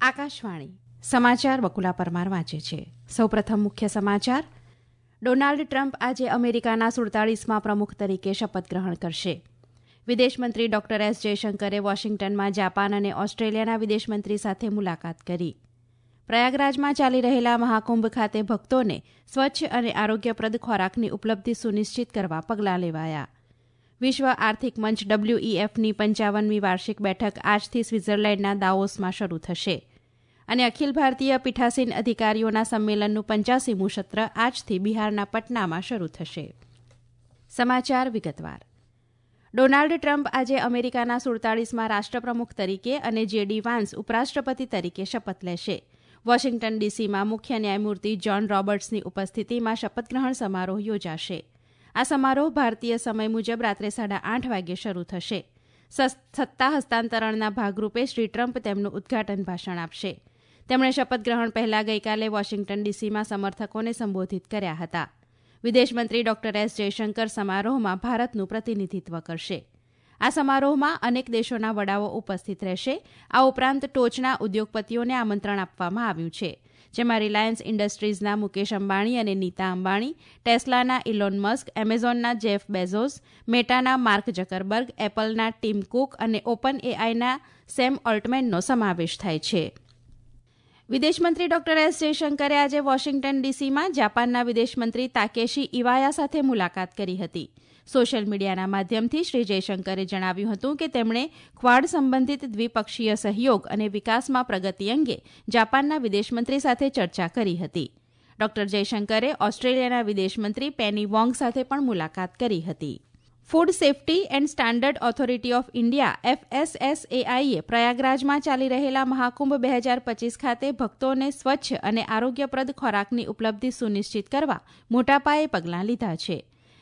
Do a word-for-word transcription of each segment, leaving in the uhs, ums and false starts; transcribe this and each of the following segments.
આકાશવાણી સમાચાર બકુલા પરમાર વાંચે છે. સૌપ્રથમ મુખ્ય સમાચાર. ડોનાલ્ડ ટ્રમ્પ આજે અમેરિકાના સુડતાળીસમાં પ્રમુખ તરીકે શપથ ગ્રહણ કરશે. વિદેશમંત્રી ડોક્ટર એસ જયશંકરે વોશિંગ્ટનમાં જાપાન અને ઓસ્ટ્રેલિયાના વિદેશમંત્રી સાથે મુલાકાત કરી. પ્રયાગરાજમાં ચાલી રહેલા મહાકુંભ ખાતે ભક્તોને સ્વચ્છ અને આરોગ્યપ્રદ ખોરાકની ઉપલબ્ધિ સુનિશ્ચિત કરવા પગલાં લેવાયા. વિશ્વ આર્થિક મંચ ડબલ્યુઈએફની પંચાવનમી વાર્ષિક બેઠક આજથી સ્વિટ્ઝરલેન્ડના દાવોસમાં શરૂ થશે. અને અખિલ ભારતીય પીઠાસીન અધિકારીઓના સંમેલનનું પંચ્યાસીમું સત્ર આજથી બિહારના પટનામાં શરૂ થશે. સમાચાર વિગતવાર. ડોનાલ્ડ ટ્રમ્પ આજે અમેરિકાના સુડતાળીસમાં રાષ્ટ્રપ્રમુખ તરીકે અને જેડી વાન્સ ઉપરાષ્ટ્રપતિ તરીકે શપથ લેશે. વોશિંગ્ટન ડીસીમાં મુખ્ય ન્યાયમૂર્તિ જ્હોન રોબર્ટ્સની ઉપસ્થિતિમાં શપથગ્રહણ સમારોહ યોજાશે. આ સમારોહ ભારતીય સમય મુજબ રાત્રે સાડા આઠ વાગે શરૂ થશે. સત્તા હસ્તાંતરણના ભાગરૂપે શ્રી ટ્રમ્પ તેમનું ઉદઘાટન ભાષણ આપશે. તેમણે શપથગ્રહણ પહેલા ગઈકાલે વોશિંગ્ટન ડીસીમાં સમર્થકોને સંબોધિત કર્યા હતા. વિદેશમંત્રી ડોક્ટર એસ જયશંકર સમારોહમાં ભારતનું પ્રતિનિધિત્વ કરશે. આ સમારોહમાં અનેક દેશોના વડાઓ ઉપસ્થિત રહેશે. આ ઉપરાંત ટોચના ઉદ્યોગપતિઓને આમંત્રણ આપવામાં આવ્યું છે, જેમાં રિલાયન્સ ઇન્ડસ્ટ્રીઝના મુકેશ અંબાણી અને નીતા અંબાણી, ટેસ્લાના ઇલોન મસ્ક, એમેઝોનના જેફ બેઝોસ, મેટાના માર્ક જકરબર્ગ, એપલના ટીમ કુક અને ઓપન એઆઈના સેમ ઓલ્ટમેનનો સમાવેશ થાય છે. વિદેશમંત્રી ડોક્ટર એસ જયશંકરે આજે વોશિંગ્ટન ડીસીમાં જાપાનના વિદેશમંત્રી તાકેશી ઇવાયા સાથે મુલાકાત કરી હતી. સોશિયલ મીડિયાના માધ્યમથી શ્રી જયશંકરે જણાવ્યું હતું કે તેમણે ક્વાડ સંબંધિત દ્વિપક્ષીય સહયોગ અને વિકાસમાં પ્રગતિ અંગે જાપાનના વિદેશમંત્રી સાથે ચર્ચા કરી હતી. ડોક્ટર જયશંકરે ઓસ્ટ્રેલિયાના વિદેશમંત્રી પેની વોંગ સાથે પણ મુલાકાત કરી હતી. Food safety and standard authority of India એફએસએસએઆઈએ પ્રયાગરાજમાં ચાલી રહેલા મહાકુંભ બે હજાર પચીસ ખાતે ભક્તોને સ્વચ્છ અને આરોગ્યપ્રદ ખોરાકની ઉપલબ્ધિ સુનિશ્ચિત કરવા મોટાપાયે પગલાં લીધા છે.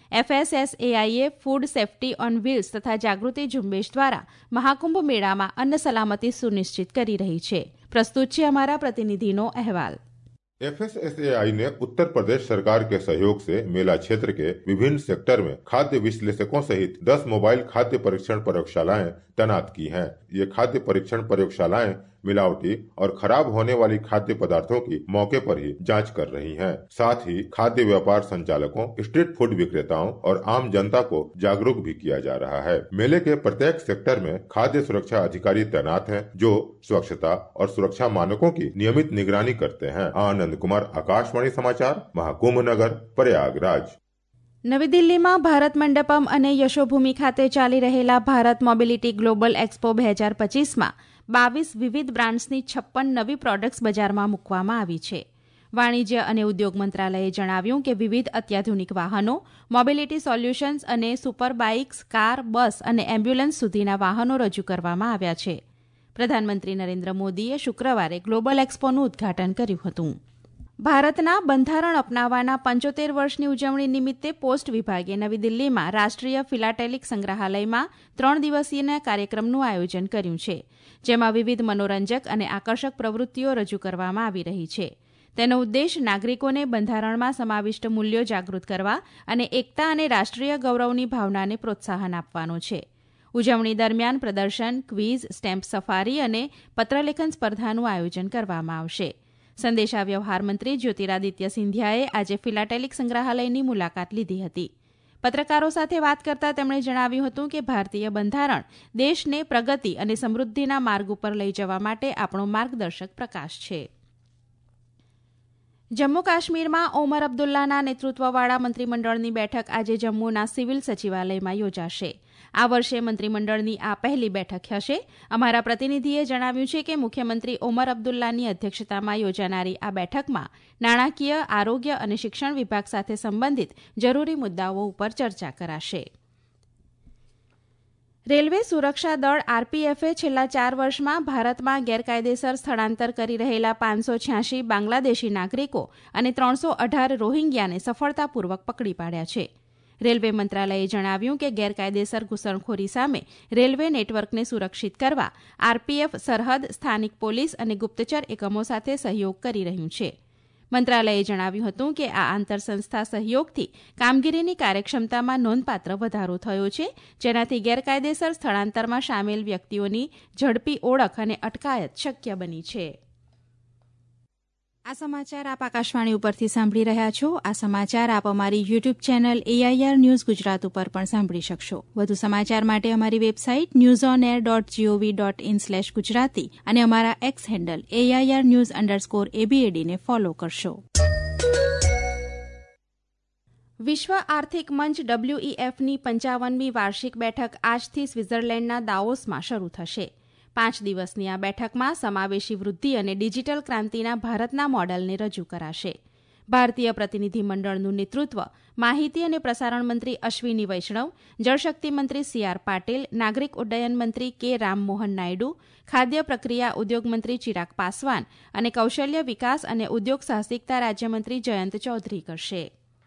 એફએસએસએઆઈએ ફૂડ સેફ્ટી ઓન વ્હીલ્સ તથા જાગૃતિ ઝુંબેશ દ્વારા મહાકુંભ મેળામાં અન્ન સલામતી સુનિશ્ચિત કરી રહી છે. પ્રસ્તુત છે અમારા પ્રતિનિધિનો અહેવાલ. एफएसएसएआई ने उत्तर प्रदेश सरकार के सहयोग से मेला क्षेत्र के विभिन्न सेक्टर में खाद्य विश्लेषकों सहित दस मोबाइल खाद्य परीक्षण प्रयोगशालाएं तैनात की हैं। ये खाद्य परीक्षण प्रयोगशालाएं मिलावटी और खराब होने वाली खाद्य पदार्थों की मौके पर ही जांच कर रही हैं। साथ ही खाद्य व्यापार संचालकों, स्ट्रीट फूड विक्रेताओं और आम जनता को जागरूक भी किया जा रहा है। मेले के प्रत्येक सेक्टर में खाद्य सुरक्षा अधिकारी तैनात हैं, जो स्वच्छता और सुरक्षा मानकों की नियमित निगरानी करते हैं। आनंद कुमार, आकाशवाणी समाचार, महाकुंभ नगर, प्रयागराज. નવી દિલ્હીમાં ભારત મંડપમ અને યશોભૂમિ ખાતે ચાલી રહેલા ભારત મોબિલિટી ગ્લોબલ એક્સપો બે હજાર પચીસમાં બાવીસ વિવિધ બ્રાન્ડ્સની છપ્પન નવી પ્રોડક્ટ્સ બજારમાં મૂકવામાં આવી છે. વાણિજ્ય અને ઉદ્યોગ મંત્રાલયે જણાવ્યું કે વિવિધ અત્યાધુનિક વાહનો, મોબિલિટી સોલ્યુશન્સ અને સુપર બાઇક્સ, કાર, બસ અને એમ્બ્યુલન્સ સુધીના વાહનો રજૂ કરવામાં આવ્યા છે. પ્રધાનમંત્રી નરેન્દ્ર મોદીએ શુક્રવારે ગ્લોબલ એક્સપોનું ઉદઘાટન કર્યું હતું. ભારતના બંધારણ અપનાવવાના પંચોતેર વર્ષની ઉજવણી નિમિત્તે પોસ્ટ વિભાગે નવી દિલ્હીમાં રાષ્ટ્રીય ફિલાટેલિક સંગ્રહાલયમાં ત્રણ દિવસીય કાર્યક્રમનું આયોજન કર્યું છે, જેમાં વિવિધ મનોરંજક અને આકર્ષક પ્રવૃત્તિઓ રજૂ કરવામાં આવી રહી છે. તેનો ઉદ્દેશ નાગરિકોને બંધારણમાં સમાવિષ્ટ મૂલ્યો જાગૃત કરવા અને એકતા અને રાષ્ટ્રીય ગૌરવની ભાવનાને પ્રોત્સાહન આપવાનો છે. ઉજવણી દરમિયાન પ્રદર્શન, ક્વિઝ, સ્ટેમ્પ સફારી અને પત્રલેખન સ્પર્ધાનું આયોજન કરવામાં આવશે. સંદેશા વ્યવહાર મંત્રી જ્યોતિરાદિત્ય સિંધિયાએ આજે ફિલાટેલિક સંગ્રહાલયની મુલાકાત લીધી હતી. પત્રકારો સાથે વાત કરતા તેમણે જણાવ્યું હતું કે ભારતીય બંધારણ દેશને પ્રગતિ અને સમૃદ્ધિના માર્ગ ઉપર લઈ જવા માટે આપણો માર્ગદર્શક પ્રકાશ છે. જમ્મુ કાશ્મીરમાં ઓમર અબ્દુલ્લાના નેતૃત્વવાળા મંત્રીમંડળની બેઠક આજે જમ્મુના સિવિલ સચિવાલયમાં યોજાશે. આ વર્ષે મંત્રીમંડળની આ પહેલી બેઠક હશે. અમારા પ્રતિનિધિએ જણાવ્યું છે કે મુખ્યમંત્રી ઓમર અબ્દુલ્લાની અધ્યક્ષતામાં યોજાનારી આ બેઠકમાં નાણાકીય, આરોગ્ય અને શિક્ષણ વિભાગ સાથે સંબંધિત જરૂરી મુદ્દાઓ ઉપર ચર્ચા કરાશે. રેલવે સુરક્ષા દળ આરપીએફે છેલ્લા ચાર વર્ષમાં ભારતમાં ગેરકાયદેસર સ્થળાંતર કરી રહેલા પાંચસો છ્યાસી બાંગ્લાદેશી નાગરિકો અને ત્રણસો અઢાર રોહિંગ્યાને સફળતાપૂર્વક પકડી પાડ્યા છે. રેલવે મંત્રાલયે જણાવ્યું કે ગેરકાયદેસર ઘૂસણખોરી સામે રેલવે નેટવર્કને સુરક્ષિત કરવા આરપીએફ સરહદ, સ્થાનિક પોલીસ અને ગુપ્તચર એકમો સાથે સહયોગ કરી રહ્યું છે. મંત્રાલયે જણાવ્યું હતું કે આ આંતરસંસ્થા સહયોગથી કામગીરીની કાર્યક્ષમતામાં નોંધપાત્ર વધારો થયો છે, જેનાથી ગેરકાયદેસર સ્થળાંતરમાં સામેલ વ્યક્તિઓની ઝડપી ઓળખ અને અટકાયત શક્ય બની છે. આ સમાચાર આપ આકાશવાણી ઉપરથી સાંભળી રહ્યા છો. આ સમાચાર આપ અમારી YouTube channel AIR news Gujarat ઉપર પણ સાંભળી શકશો. વધુ સમાચાર માટે અમારી website news on air dot gov dot in slash Gujarati અને અમારા X handle AIR news underscore એબીએડીને ફોલો કરશો. વિશ્વ આર્થિક મંચ ડબલ્યુઈએફની પંચાવનમી વાર્ષિક બેઠક આજથી સ્વિટ્ઝરલેન્ડના દાવોસમાં શરૂ થશે. પાંચ દિવસની આ બેઠકમાં સમાવેશી વૃદ્ધિ અને ડિજિટલ ક્રાંતિના ભારતના મોડેલને રજૂ કરાશે. ભારતીય પ્રતિનિધિમંડળનું નેતૃત્વ માહિતી અને પ્રસારણ મંત્રી અશ્વિની વૈષ્ણવ, જળશક્તિ મંત્રી સી આર પાટીલ, નાગરિક ઉડ્ડયન મંત્રી કે રામમોહન નાયડુ, ખાદ્ય પ્રક્રિયા ઉદ્યોગ મંત્રી ચિરાગ પાસવાન અને કૌશલ્ય વિકાસ અને ઉદ્યોગ સાહસિકતા રાજ્યમંત્રી જયંત ચૌધરી કરશે.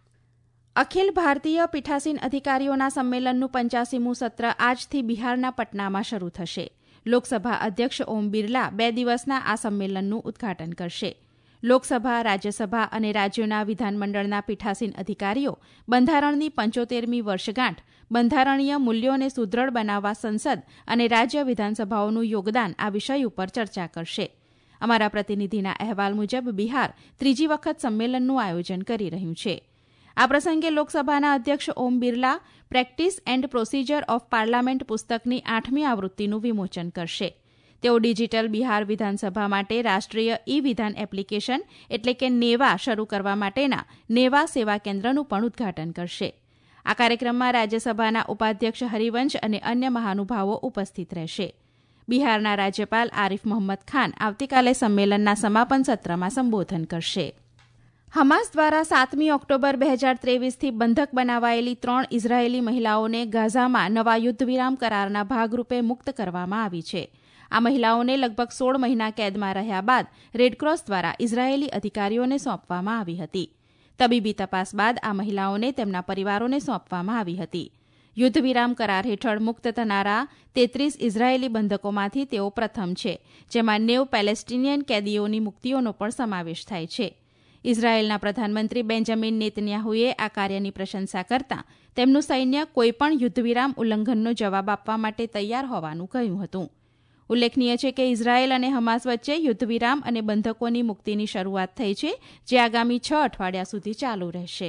અખિલ ભારતીય પીઠાસીન અધિકારીઓના સંમેલનનું પંચ્યાસીમું સત્ર આજથી બિહારના પટનામાં શરૂ થશે. લોકસભા અધ્યક્ષ ઓમ બિરલા બે દિવસના આ સંમેલનનું ઉદઘાટન કરશે. લોકસભા, રાજ્યસભા અને રાજ્યોના વિધાનમંડળના પીઠાસીન અધિકારીઓ બંધારણની પંચોતેરમી વર્ષગાંઠ, બંધારણીય મૂલ્યોને સુદૃઢ બનાવવા સંસદ અને રાજ્ય વિધાનસભાઓનું યોગદાન આ વિષય ઉપર ચર્ચા કરશે. અમારા પ્રતિનિધિના અહેવાલ મુજબ બિહાર ત્રીજી વખત સંમેલનનું આયોજન કરી રહ્યું છે. આ પ્રસંગે લોકસભાના અધ્યક્ષ Om Birla practice and procedure of parliament પુસ્તકની આઠમી આવૃત્તિનું વિમોચન કરશે. તેઓ ડિજિટલ બિહાર વિધાનસભા માટે રાષ્ટ્રીય ઈ વિધાન એપ્લિકેશન એટલે કે નેવા શરૂ કરવા માટેના નેવા સેવા કેન્દ્રનું પણ ઉદઘાટન કરશે. આ કાર્યક્રમમાં રાજ્યસભાના ઉપાધ્યક્ષ હરિવંશ અને અન્ય મહાનુભાવો ઉપસ્થિત રહેશે. બિહારના રાજ્યપાલ આરિફ મોહમ્મદ ખાન આવતીકાલે સંમેલનના સમાપન સત્રમાં સંબોધન કરશે. હમાસ દ્વારા સાતમી ઓક્ટોબર બે હજાર ત્રેવીસથી બંધક બનાવાયેલી ત્રણ ઇઝરાયેલી મહિલાઓને ગાઝામાં નવા યુદ્ધવિરામ કરારના ભાગરૂપે મુક્ત કરવામાં આવી છે. આ મહિલાઓને લગભગ સોળ મહિના કેદમાં રહ્યા બાદ રેડક્રોસ દ્વારા ઇઝરાયેલી અધિકારીઓને સોંપવામાં આવી હતી. તબીબી તપાસ બાદ આ મહિલાઓને તેમના પરિવારોને સોંપવામાં આવી હતી. યુદ્ધવિરામ કરાર હેઠળ મુક્ત થનારા તેત્રીસ ઇઝરાયેલી બંધકોમાંથી તેઓ પ્રથમ છે, જેમાં નેવ પેલેસ્ટિનિયન કેદીઓની મુક્તિઓનો પણ સમાવેશ થાય છે. ઇઝરાયેલના પ્રધાનમંત્રી બેન્જામિન નેતન્યાહુએ આ કાર્યની પ્રશંસા કરતા તેમનું સૈન્ય કોઈપણ યુદ્ધવિરામ ઉલ્લંઘનનો જવાબ આપવા માટે તૈયાર હોવાનું કહ્યું હતું. ઉલ્લેખનીય છે કે ઇઝરાયેલ અને હમાસ વચ્ચે યુદ્ધવિરામ અને બંધકોની મુક્તિની શરૂઆત થઈ છે, જે આગામી છ અઠવાડિયા સુધી ચાલુ રહેશે.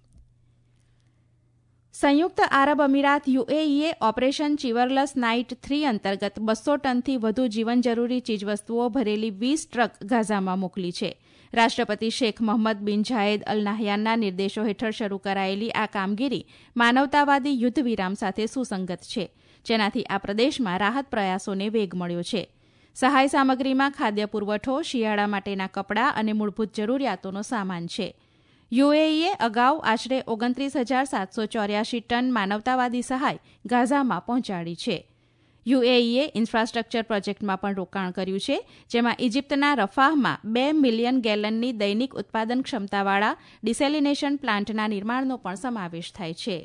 સંયુક્ત આરબ અમીરાત યુએઈએ ઓપરેશન ચીવરલસ નાઇટ થ્રી અંતર્ગત બસો ટનથી વધુ જીવન જરૂરી ચીજવસ્તુઓ ભરેલી વીસ ટ્રક ગાઝામાં મોકલી છે. રાષ્ટ્રપતિ શેખ મોહમ્મદ બિન ઝાયેદ અલ નાહયાનના નિર્દેશો હેઠળ શરૂ કરાયેલી આ કામગીરી માનવતાવાદી યુદ્ધ વિરામ સાથે સુસંગત છે, જેનાથી આ પ્રદેશમાં રાહત પ્રયાસોને વેગ મળ્યો છે. સહાય સામગ્રીમાં ખાદ્ય પુરવઠો, શિયાળા માટેના કપડાં અને મૂળભૂત જરૂરિયાતોનો સામાન છે. યુએઈએ અગાઉ આશરે ઓગણત્રીસ હજાર સાતસો ચોર્યાસી ટન માનવતાવાદી સહાય ગાઝામાં પહોંચાડી છે. યુએઈએ ઇન્ફ્રાસ્ટ્રક્ચર પ્રોજેક્ટમાં પણ રોકાણ કર્યું છે, જેમાં ઇજિપ્તના રફાહમાં બે મિલિયન ગેલનની દૈનિક ઉત્પાદન ક્ષમતાવાળા ડિસેલિનેશન પ્લાન્ટના નિર્માણનો પણ સમાવેશ થાય છે.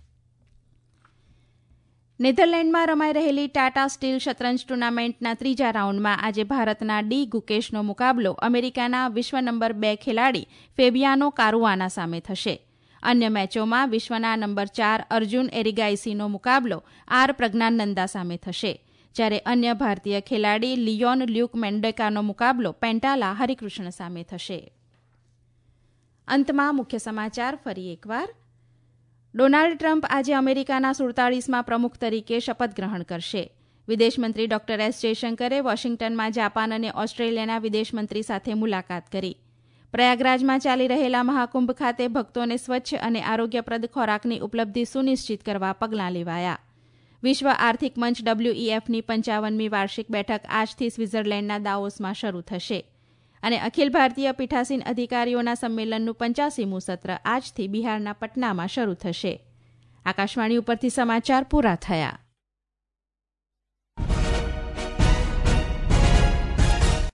નેધરલેન્ડમાં રમાઈ રહેલી ટાટા સ્ટીલ શતરંજ ટુર્નામેન્ટના ત્રીજા રાઉન્ડમાં આજે ભારતના ડી ગુકેશનો મુકાબલો અમેરિકાના વિશ્વ નંબર બે ખેલાડી ફેબિયાનો કારુઆના સામે થશે. અન્ય મેચોમાં વિશ્વના નંબર ચાર અર્જુન એરિગાઇસીનો મુકાબલો આર પ્રજ્ઞાનંદા સામે થશે, જ્યારે અન્ય ભારતીય ખેલાડી લિયોન લ્યુક મેન્ડેકાનો મુકાબલો પેન્ટાલા હરિકૃષ્ણ સામે થશે. અંતમાં મુખ્ય સમાચાર ફરી એકવાર. ડોનાલ્ડ ટ્રમ્પ આજે અમેરિકાના સુડતાળીસમાં પ્રમુખ તરીકે શપથ ગ્રહણ કરશે. વિદેશમંત્રી ડોક્ટર એસ જયશંકરે વોશિંગ્ટનમાં જાપાન અને ઓસ્ટ્રેલિયાના વિદેશમંત્રી સાથે મુલાકાત કરી. પ્રયાગરાજમાં ચાલી રહેલા મહાકુંભ ખાતે ભક્તોને સ્વચ્છ અને આરોગ્યપ્રદ ખોરાકની ઉપલબ્ધિ સુનિશ્ચિત કરવા પગલાં લેવાયા. વિશ્વ આર્થિક મંચ ડબલ્યુઈએફની પંચાવનમી વાર્ષિક બેઠક આજથી સ્વિટ્ઝરલેન્ડના દાવોસમાં શરૂ થશે. અને અખિલ ભારતીય પીઠાસીન અધિકારીઓના સંમેલનનું પંચ્યાસીમું સત્ર આજથી બિહારના પટનામાં શરૂ થશે. આકાશવાણી ઉપરથી સમાચાર પૂરા થયા.